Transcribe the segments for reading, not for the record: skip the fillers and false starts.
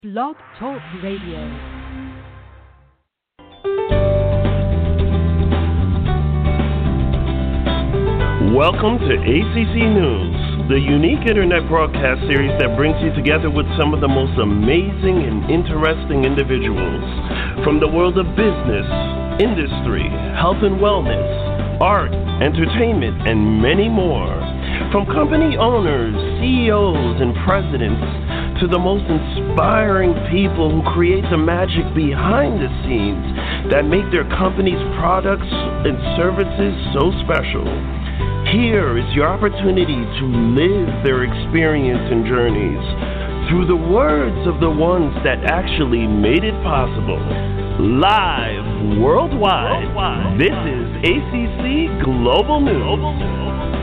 Blog Talk Radio. Welcome to ACC News, the unique internet broadcast series that brings you together with some of the most amazing and interesting individuals from the world of business, industry, health and wellness, art, entertainment, and many more. From company owners, CEOs, and presidents to the most inspiring people who create the magic behind the scenes that make their company's products and services so special. Here is your opportunity to live their experience and journeys through the words of the ones that actually made it possible. Live worldwide, this is ACC Global News.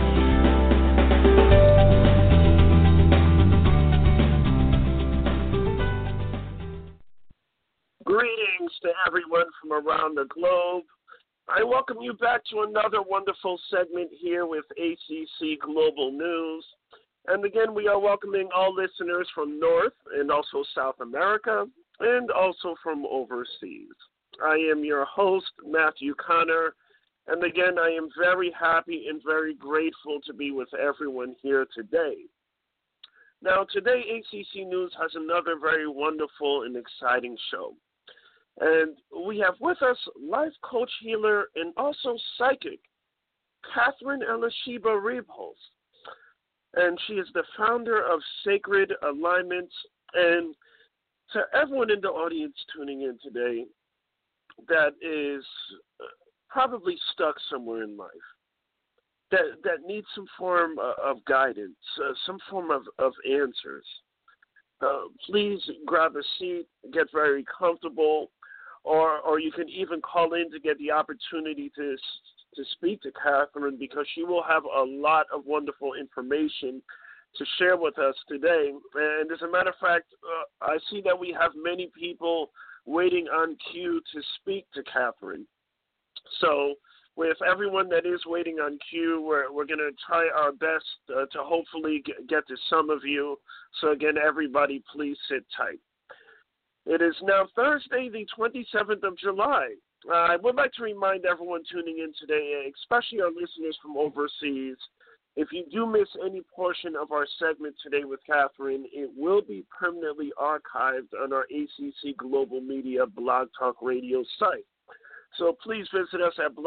Greetings to everyone from around the globe. I welcome you back to another wonderful segment here with ACC Global News. And again, we are welcoming all listeners from North and also South America and also from overseas. I am your host, Matthew Connor. And again, I am very happy and very grateful to be with everyone here today. Now, today, ACC News has another very wonderful and exciting show. And we have with us life coach, healer, and also psychic, Catherine Elisheba Rebholz. And she is the founder of Sacred Alignments. And to everyone in the audience tuning in today that is probably stuck somewhere in life, that needs some form of guidance, some form of answers, please grab a seat, get very comfortable. Or you can even call in to get the opportunity to speak to Catherine, because she will have a lot of wonderful information to share with us today. And as a matter of fact, I see that we have many people waiting on queue to speak to Catherine. So with everyone that is waiting on queue, we're going to try our best to hopefully get to some of you. So again, everybody, please sit tight. It is now Thursday, the 27th of July. I would like to remind everyone tuning in today, especially our listeners from overseas, if you do miss any portion of our segment today with Catherine, it will be permanently archived on our ACC Global Media Blog Talk Radio site. So please visit us at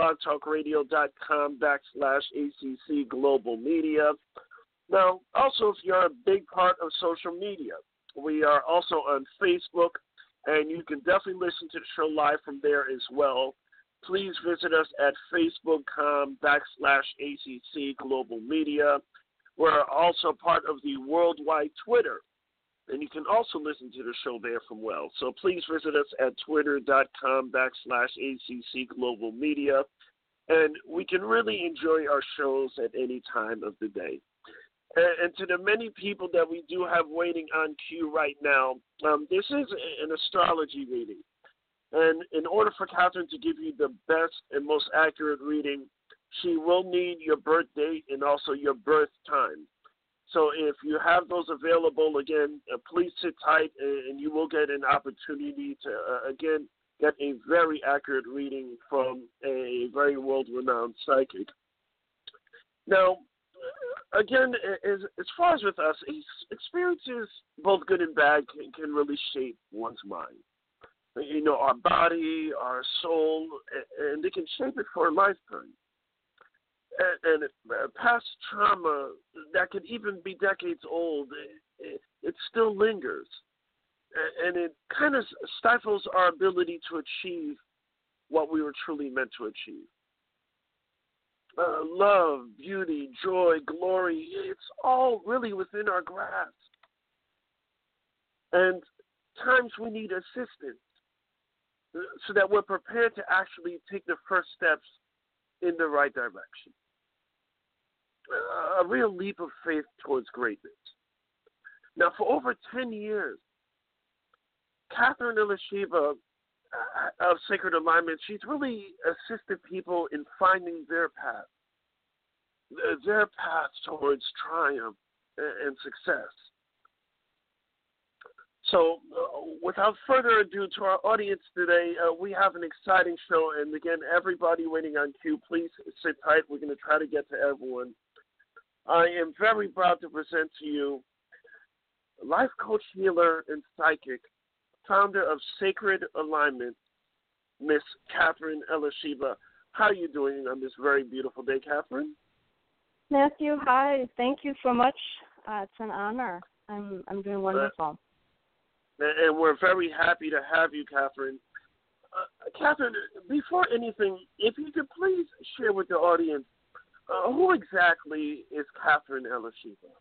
blogtalkradio.com/ACC Global Media. Now, also, if you're a big part of social media, we are also on Facebook, and you can definitely listen to the show live from there as well. Please visit us at facebook.com/ACC Global Media. We're also part of the worldwide Twitter, and you can also listen to the show there from well. So please visit us at twitter.com/ACC Global Media, and we can really enjoy our shows at any time of the day. And to the many people that we do have waiting on queue right now, this is an astrology reading. And in order for Catherine to give you the best and most accurate reading, she will need your birth date and also your birth time. So if you have those available, again, please sit tight, and you will get an opportunity to, again, get a very accurate reading from a very world-renowned psychic. Now, again, as far as with us, experiences, both good and bad, can really shape one's mind. You know, our body, our soul, and they can shape it for a lifetime. And past trauma that could even be decades old, it still lingers. And it kind of stifles our ability to achieve what we were truly meant to achieve. Love, beauty, joy, glory, it's all really within our grasp. And times we need assistance so that we're prepared to actually take the first steps in the right direction. A real leap of faith towards greatness. Now, for over 10 years, Catherine Elisheba of Sacred Alignment, she's really assisted people in finding their path towards triumph and success. So, without further ado, to our audience today, we have an exciting show. And again, everybody waiting on cue, please sit tight. We're going to try to get to everyone. I am very proud to present to you life coach, healer, and psychic, founder of Sacred Alignment, Miss Catherine Elisheva. How are you doing on this very beautiful day, Catherine? Matthew, hi. Thank you so much. It's an honor. I'm doing wonderful. And we're very happy to have you, Catherine. Catherine, before anything, if you could please share with the audience, who exactly is Catherine Elisheva?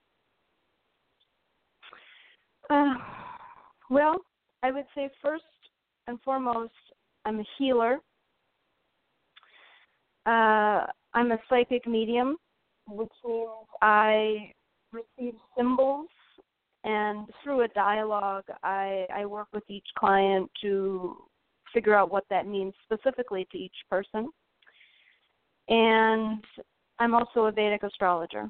Well, I would say first and foremost, I'm a healer. I'm a psychic medium, which means I receive symbols, and through a dialogue, I work with each client to figure out what that means specifically to each person. And I'm also a Vedic astrologer.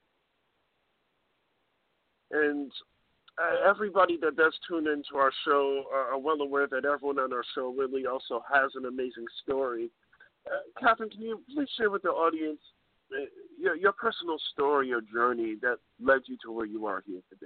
And everybody that does tune into our show are well aware that everyone on our show really also has an amazing story. Catherine, can you please share with the audience your personal story, your journey that led you to where you are here today?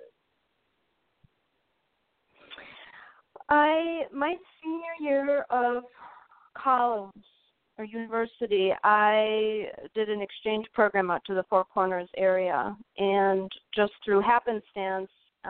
My senior year of college or university, I did an exchange program out to the Four Corners area, and just through happenstance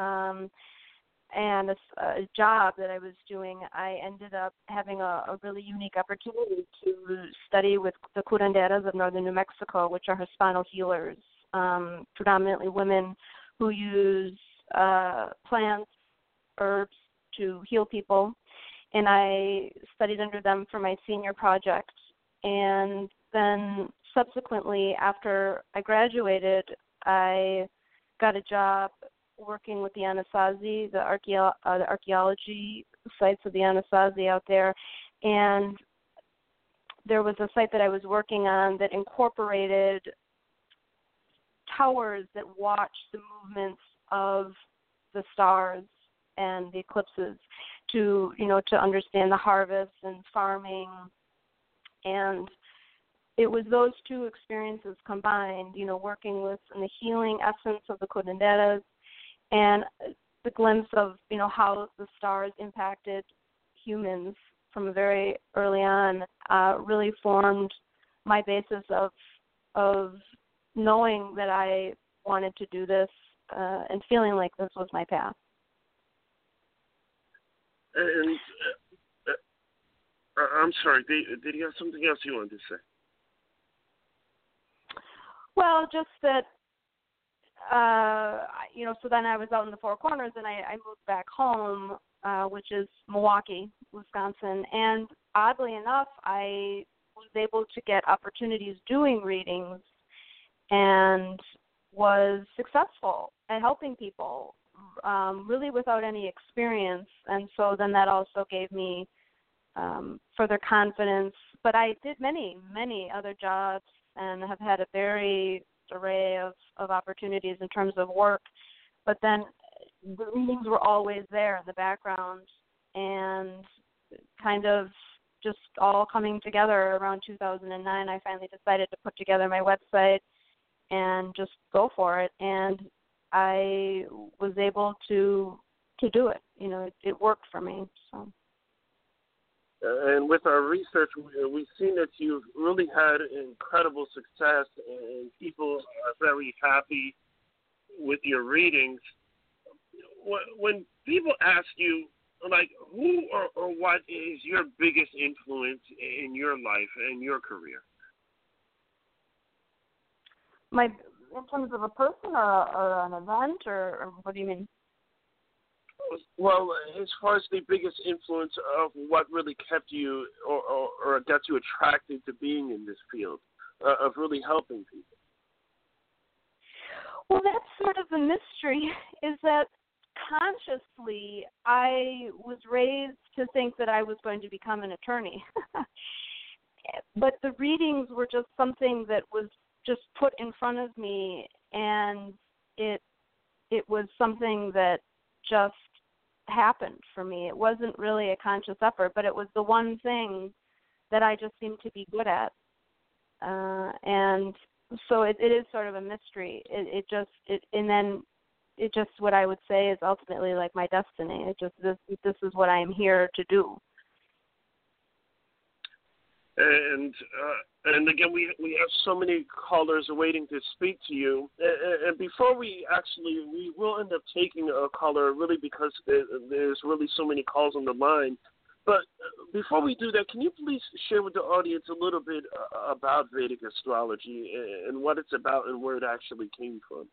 and a job that I was doing, I ended up having a really unique opportunity to study with the curanderas of northern New Mexico, which are Hispano healers, predominantly women who use plants, herbs to heal people. And I studied under them for my senior project. And then subsequently, after I graduated, I got a job working with the Anasazi, the archaeology sites of the Anasazi out there. And there was a site that I was working on that incorporated towers that watch the movements of the stars and the eclipses to understand the harvest and farming. And it was those two experiences combined, working with the healing essence of the curanderas and the glimpse of, how the stars impacted humans from very early on, really formed my basis of knowing that I wanted to do this and feeling like this was my path. And I'm sorry, did you have something else you wanted to say? Well, just that, so then I was out in the Four Corners, and I moved back home, which is Milwaukee, Wisconsin. And oddly enough, I was able to get opportunities doing readings and was successful at helping people, really without any experience. And so then that also gave me further confidence. But I did many, many other jobs and have had a very array of opportunities in terms of work. But then the readings were always there in the background, and kind of just all coming together around 2009, I finally decided to put together my website and just go for it. And I was able to do it. It worked for me. So. And with our research, we've seen that you've really had incredible success, and people are very happy with your readings. When people ask you, like, who or what is your biggest influence in your life and your career? In terms of a person or an event, or what do you mean? Well, as far as the biggest influence of what really kept you or got you attracted to being in this field, of really helping people. Well, that's sort of the mystery, is that consciously I was raised to think that I was going to become an attorney. But the readings were just something that was just put in front of me, and it was something that just happened for me. It wasn't really a conscious effort, but it was the one thing that I just seemed to be good at. And so it is sort of a mystery. And then it just, what I would say is ultimately like my destiny. It just, this is what I am here to do. And again, we have so many callers waiting to speak to you. And before we will end up taking a caller, really, because there's really so many calls on the line. But before we do that, can you please share with the audience a little bit about Vedic astrology and what it's about and where it actually came from?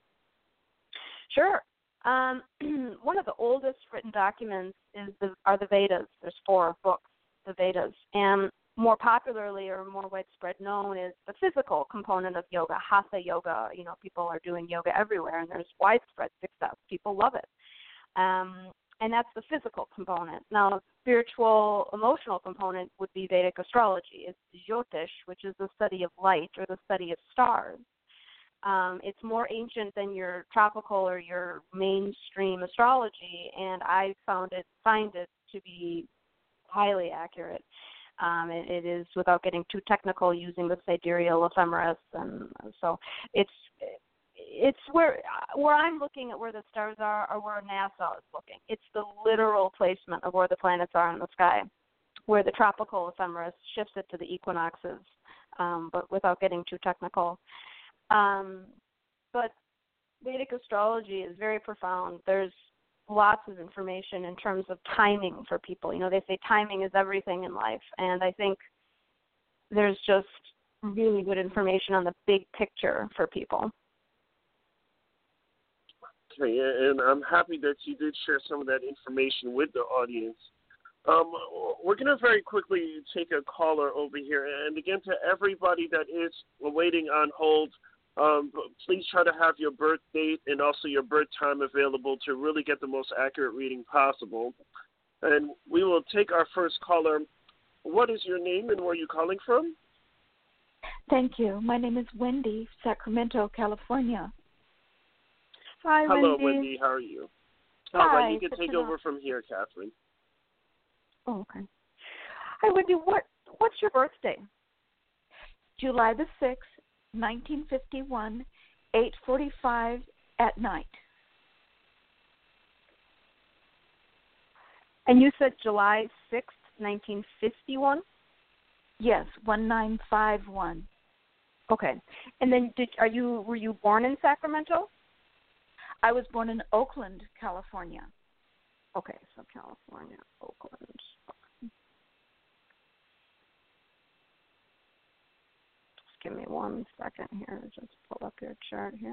Sure. One of the oldest written documents are the Vedas. There's 4 books, the Vedas. And more popularly or more widespread known is the physical component of yoga, hatha yoga. You know, people are doing yoga everywhere, and there's widespread success. People love it. And that's the physical component. Now, the spiritual, emotional component would be Vedic astrology. It's Jyotish, which is the study of light or the study of stars. It's more ancient than your tropical or your mainstream astrology, and I find it to be highly accurate. It is, without getting too technical, using the sidereal ephemeris, and so it's where I'm looking at where the stars are, or where NASA is looking. It's the literal placement of where the planets are in the sky, where the tropical ephemeris shifts it to the equinoxes, but without getting too technical. But Vedic astrology is very profound. There's lots of information in terms of timing for people. You know, they say timing is everything in life, and I think there's just really good information on the big picture for people. Okay, and I'm happy that you did share some of that information with the audience. We're going to very quickly take a caller over here, and again, to everybody that is waiting on hold, please try to have your birth date and also your birth time available to really get the most accurate reading possible. And we will take our first caller. What is your name and where are you calling from? Thank you. My name is Wendy, Sacramento, California. Hi, Wendy. Hello, Wendy. How are you? Hi. All right, you can take over from here, Catherine. Oh, okay. Hi, Wendy. What's your birthday? July the 6th, 1951, 8:45 at night. And you said July 6th, 1951? Yes, 1951. Okay. And then were you born in Sacramento? I was born in Oakland, California. Okay, so California, Oakland. Just give me 1 second here. Just pull up your chart here.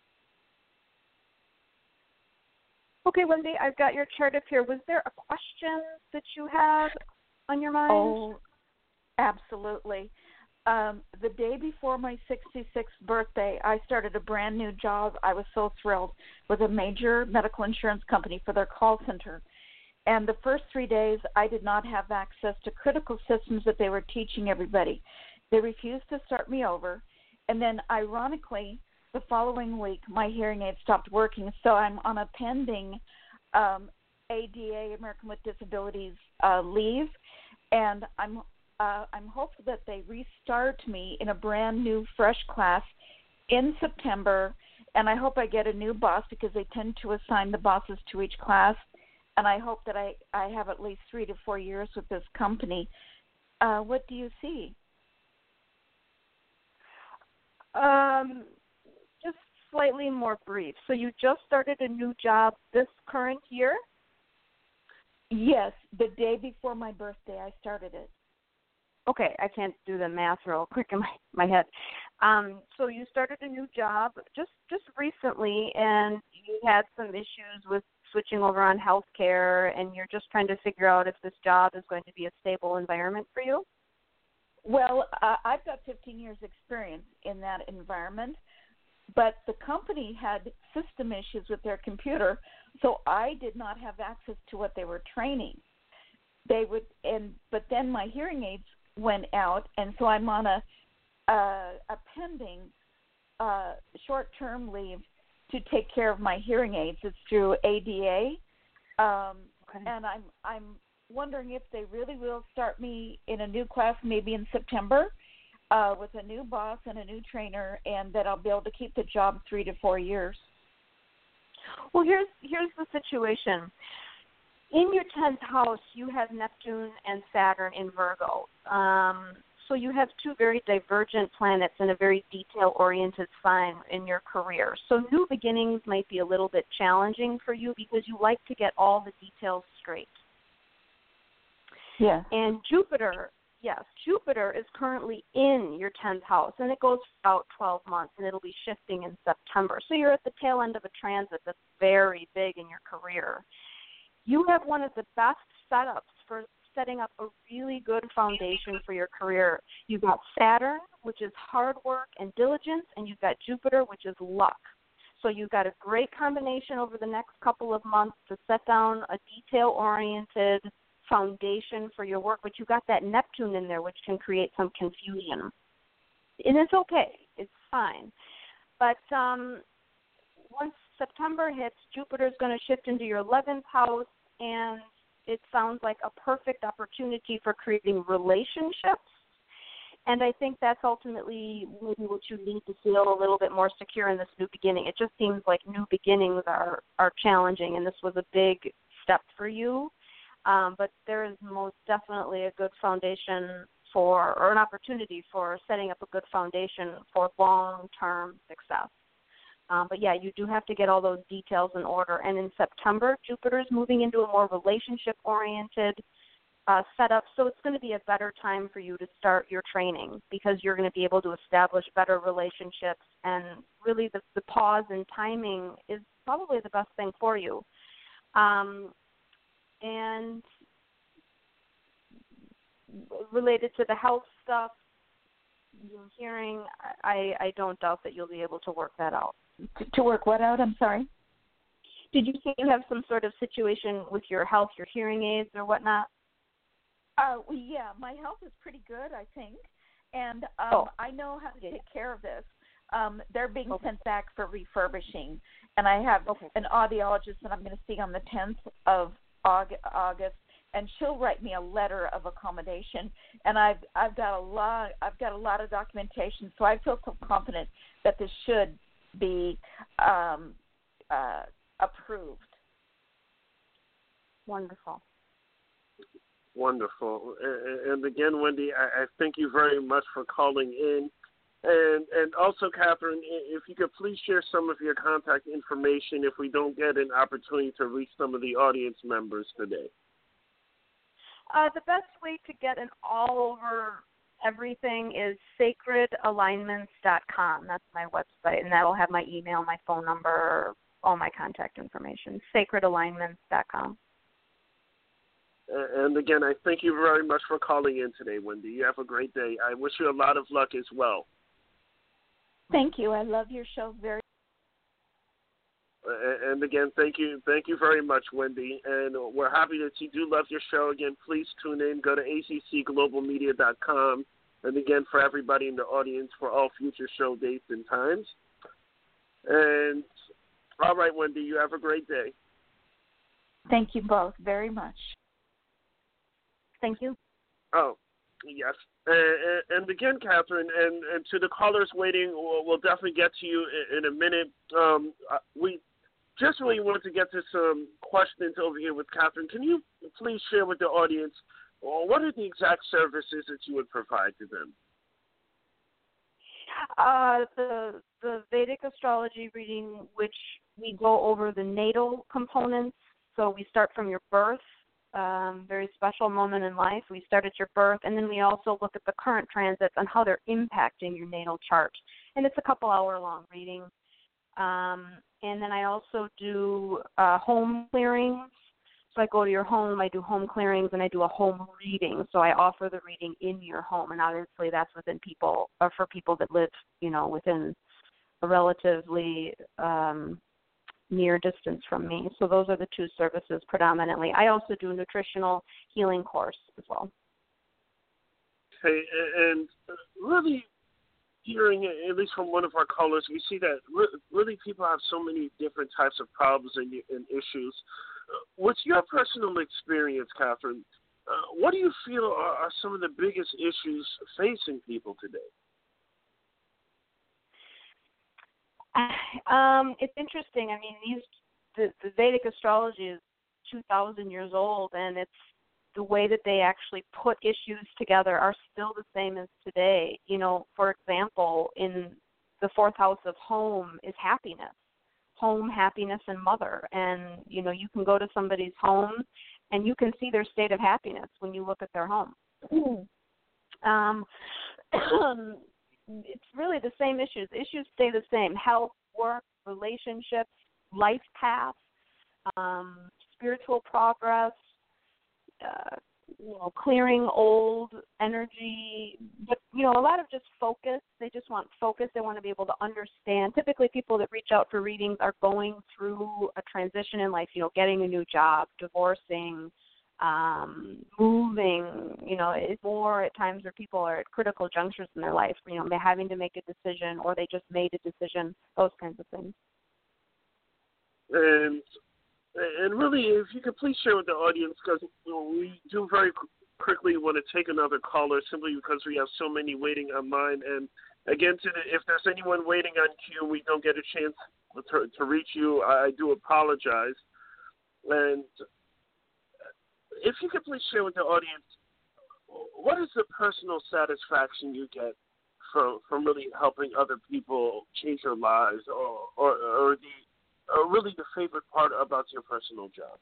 Okay, Wendy, I've got your chart up here. Was there a question that you had on your mind? Oh, absolutely. The day before my 66th birthday, I started a brand new job. I was so thrilled, with a major medical insurance company for their call center. And the first 3 days, I did not have access to critical systems that they were teaching everybody. They refused to start me over. And then, ironically, the following week, my hearing aid stopped working. So I'm on a pending ADA, American with Disabilities, leave. And I'm hopeful that they restart me in a brand new, fresh class in September. And I hope I get a new boss, because they tend to assign the bosses to each class. And I hope that I have at least 3 to 4 years with this company. What do you see? Just slightly more brief. So you just started a new job this current year? Yes, the day before my birthday, I started it. Okay, I can't do the math real quick in my head. So you started a new job just recently, and you had some issues with switching over on healthcare, and you're just trying to figure out if this job is going to be a stable environment for you? Well, I've got 15 years experience in that environment, but the company had system issues with their computer, so I did not have access to what they were training. But then my hearing aids went out, and so I'm on a pending short-term leave to take care of my hearing aids. It's through ADA, And I'm wondering if they really will start me in a new class, maybe in September, with a new boss and a new trainer, and that I'll be able to keep the job 3 to 4 years. Well, here's the situation. In your 10th house, you have Neptune and Saturn in Virgo. So you have two very divergent planets in a very detail-oriented sign in your career. So new beginnings might be a little bit challenging for you because you like to get all the details straight. Yeah. And Jupiter is currently in your 10th house, and it goes for about 12 months, and it'll be shifting in September. So you're at the tail end of a transit that's very big in your career. You have one of the best setups for setting up a really good foundation for your career. You've got Saturn, which is hard work and diligence, and you've got Jupiter, which is luck. So you've got a great combination over the next couple of months to set down a detail-oriented foundation for your work, but you've got that Neptune in there, which can create some confusion. And it's okay. It's fine. But once September hits, Jupiter's going to shift into your 11th house, and it sounds like a perfect opportunity for creating relationships. And I think that's ultimately maybe what you need to feel a little bit more secure in this new beginning. It just seems like new beginnings are challenging, and this was a big step for you. But there is most definitely a good foundation or an opportunity for setting up a good foundation for long-term success. But, yeah, you do have to get all those details in order. And in September, Jupiter is moving into a more relationship-oriented setup, so it's going to be a better time for you to start your training because you're going to be able to establish better relationships. And really the pause and timing is probably the best thing for you. And related to the health stuff, hearing, I don't doubt that you'll be able to work that out. To work what out? I'm sorry? Did you say you have some sort of situation with your health, your hearing aids or whatnot? Yeah, my health is pretty good, I think. And I know how to take care of this. They're being sent back for refurbishing. And I have an audiologist that I'm going to see on the 10th of August, and she'll write me a letter of accommodation. And I've got a lot of documentation, so I feel so confident that this should be approved. Wonderful. Wonderful. And again, Wendy, I thank you very much for calling in. And also, Catherine, if you could please share some of your contact information if we don't get an opportunity to reach some of the audience members today. The best way to get an all-over everything is sacredalignments.com. That's my website, and that'll have my email, my phone number, all my contact information, sacredalignments.com. And again, I thank you very much for calling in today, Wendy. You have a great day. I wish you a lot of luck as well. Thank you. I love your show very much. And again, thank you very much, Wendy. And we're happy that you do love your show. Again, please tune in. Go to accglobalmedia.com. And again, for everybody in the audience, for all future show dates and times. And all right, Wendy, you have a great day. Thank you both very much. Thank you. Oh, yes. And again, Catherine, and to the callers waiting, we'll definitely get to you in a minute. We just really wanted to get to some questions over here with Catherine. Can you please share with the audience what are the exact services that you would provide to them? The Vedic astrology reading, which we go over the natal components. So we start from your birth. Very special moment in life. We start at your birth, and then we also look at the current transits and how they're impacting your natal chart. And it's a couple-hour-long reading. And then I also do home clearings. So I go to your home, I do home clearings, and I do a home reading. So I offer the reading in your home, and obviously that's for people that live, within a relatively near distance from me. So those are the two services predominantly. I also do a nutritional healing course as well. Okay, and really hearing, at least from one of our callers, we see that really people have so many different types of problems and issues. with your personal experience, Catherine, what do you feel are some of the biggest issues facing people today? It's interesting. I mean, the Vedic astrology is 2,000 years old, and it's the way that they actually put issues together are still the same as today. You know, for example, in the fourth house of home is happiness, home, happiness, and mother. And, you know, you can go to somebody's home and you can see their state of happiness when you look at their home. It's really the same issues. Issues stay the same: health, work, relationships, life path, spiritual progress, clearing old energy, but, a lot of just focus. They just want focus. They want to be able to understand. Typically, people that reach out for readings are going through a transition in life, getting a new job, divorcing, moving. It's more at times where people are at critical junctures in their life. They're having to make a decision, or they just made a decision, those kinds of things. And really, if you could please share with the audience, because we do very quickly want to take another caller simply because we have so many waiting online. And again, if there's anyone waiting on queue, we don't get a chance to reach you, I do apologize. And if you could please share with the audience, what is the personal satisfaction you get from really helping other people change their lives, or really the favorite part about your personal job?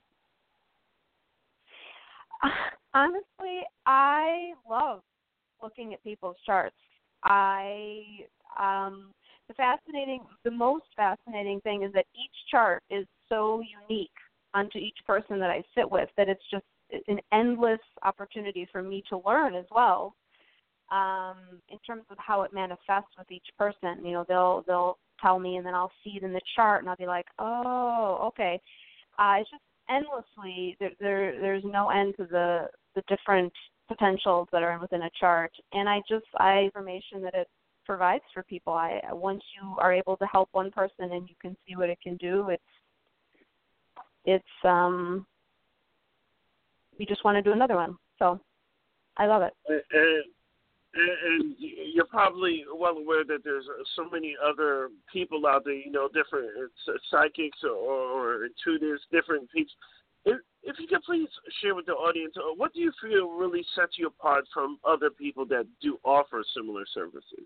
Honestly, I love looking at people's charts. The most fascinating thing is that each chart is so unique unto each person that I sit with that it's an endless opportunity for me to learn as well, in terms of how it manifests with each person. They'll tell me, and then I'll see it in the chart, and I'll be like, oh, okay. It's just endlessly, there's no end to the different potentials that are within a chart, and information that it provides for people. Once you are able to help one person and you can see what it can do, it's you just want to do another one. So I love it. And you're probably well aware that there's so many other people out there, different psychics or intuitives, different people. If you could please share with the audience, what do you feel really sets you apart from other people that do offer similar services?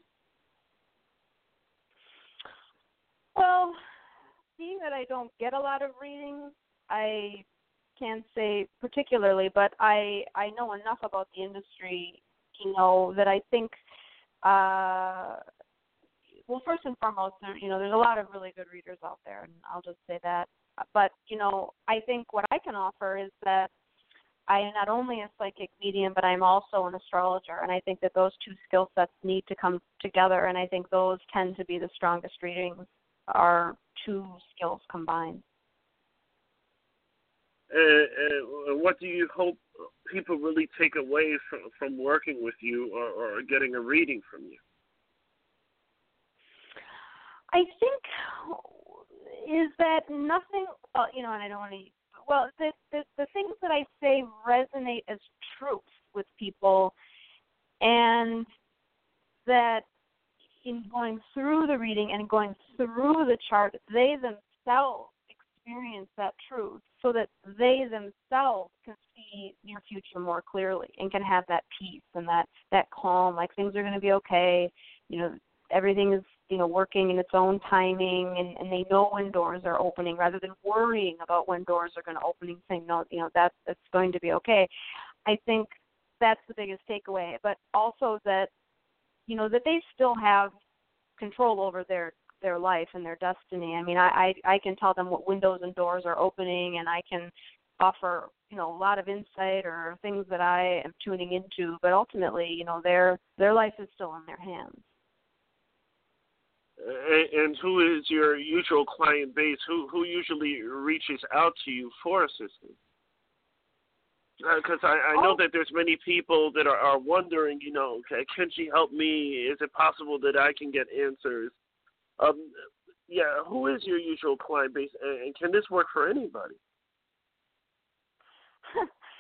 Well, being that I don't get a lot of readings, I can't say particularly, but I know enough about the industry that I think, first and foremost, there's a lot of really good readers out there, and I'll just say that. But, I think what I can offer is that I am not only a psychic medium, but I'm also an astrologer, and I think that those two skill sets need to come together, and I think those tend to be the strongest readings, are two skills combined. And what do you hope people really take away from working with you or getting a reading from you? I think is that nothing, and I don't want to, the things that I say resonate as truth with people, and that in going through the reading and going through the chart, they themselves experience that truth, so that they themselves can see your future more clearly and can have that peace and that calm, like things are going to be okay, everything is working in its own timing, and they know when doors are opening, rather than worrying about when doors are going to open and saying, no, that's going to be okay. I think that's the biggest takeaway, but also that that they still have control over their life and their destiny. I mean, I can tell them what windows and doors are opening, and I can offer, a lot of insight or things that I am tuning into, but ultimately, their life is still in their hands. And who is your usual client base? Who usually reaches out to you for assistance? Because I know that there's many people that are wondering, can she help me? Is it possible that I can get answers? Who is your usual client base, and can this work for anybody?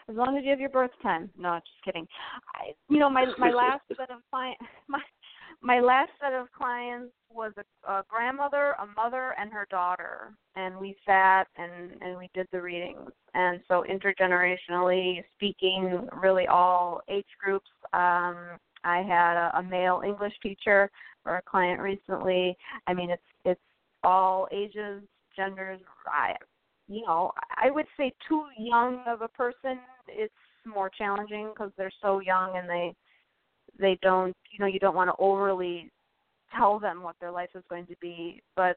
as long as you have your birth time. No, just kidding. My last set of my last set of clients was a grandmother, a mother, and her daughter, and we sat and we did the readings. And so intergenerationally speaking, really all age groups. I had a male English teacher for a client recently. I mean, it's all ages, genders. I would say too young of a person, it's more challenging because they're so young and they don't, you don't want to overly tell them what their life is going to be. But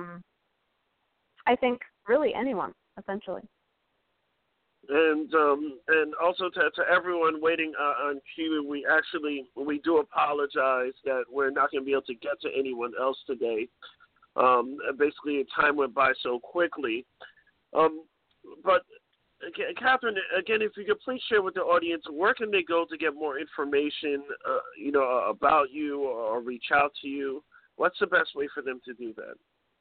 I think really anyone, essentially. And also to everyone waiting on cue, we do apologize that we're not going to be able to get to anyone else today. Basically, time went by so quickly. But Catherine, again, if you could please share with the audience, where can they go to get more information, about you or reach out to you? What's the best way for them to do that?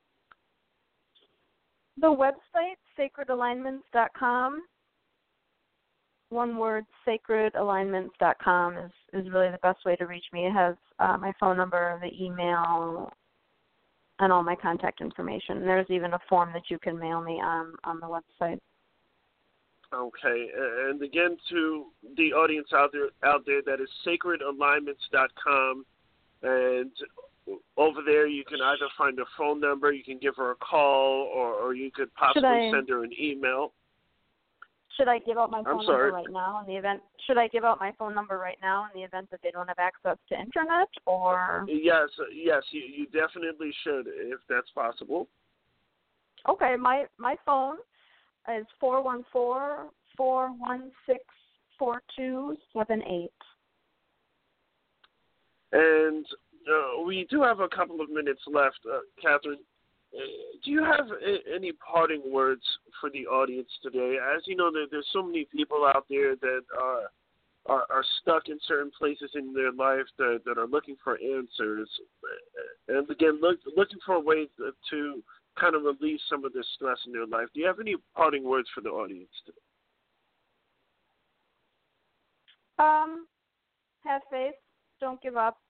The website, sacredalignments.com. One word, sacredalignments.com is really the best way to reach me. It has my phone number, the email, and all my contact information. There's even a form that you can mail me on the website. Okay, and again to the audience out there, that is sacredalignments.com, and over there you can either find a phone number, you can give her a call, or you could possibly send her an email. Should I give out my phone number right now in the event? Should I give out my phone number right now in the event that they don't have access to internet, or? Yes, you definitely should, if that's possible. Okay, my phone is 414-416-4278. And we do have a couple of minutes left, Catherine. Do you have any parting words for the audience today? As you know, there's so many people out there that are stuck in certain places in their life that are looking for answers, and again, looking for ways to kind of release some of the stress in their life. Do you have any parting words for the audience today? Have faith. Don't give up.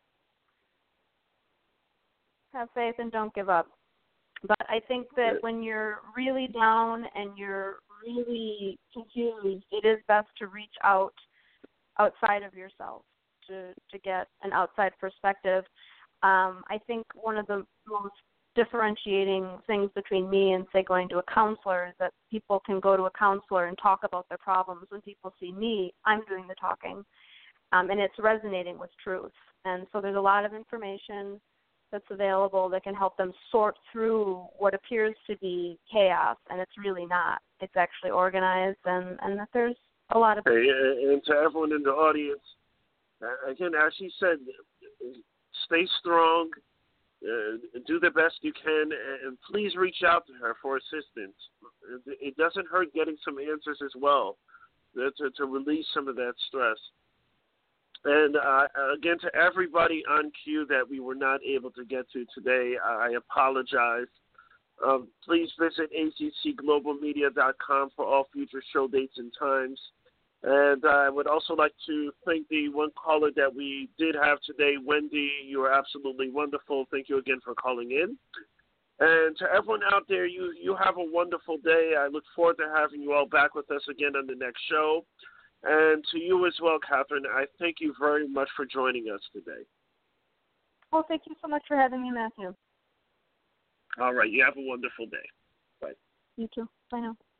Have faith and don't give up. But I think that when you're really down and you're really confused, it is best to reach outside of yourself to get an outside perspective. I think one of the most differentiating things between me and, say, going to a counselor is that people can go to a counselor and talk about their problems. When people see me, I'm doing the talking, and it's resonating with truth. And so there's a lot of information that's available that can help them sort through what appears to be chaos, and it's really not. It's actually organized, and that there's a lot of... And to everyone in the audience, again, as she said, stay strong, do the best you can, and please reach out to her for assistance. It doesn't hurt getting some answers as well to release some of that stress. And again, to everybody on cue that we were not able to get to today, I apologize. Please visit accglobalmedia.com for all future show dates and times. And I would also like to thank the one caller that we did have today, Wendy. You are absolutely wonderful. Thank you again for calling in. And to everyone out there, you have a wonderful day. I look forward to having you all back with us again on the next show. And to you as well, Catherine, I thank you very much for joining us today. Well, thank you so much for having me, Matthew. All right. You have a wonderful day. Bye. You too. Bye now.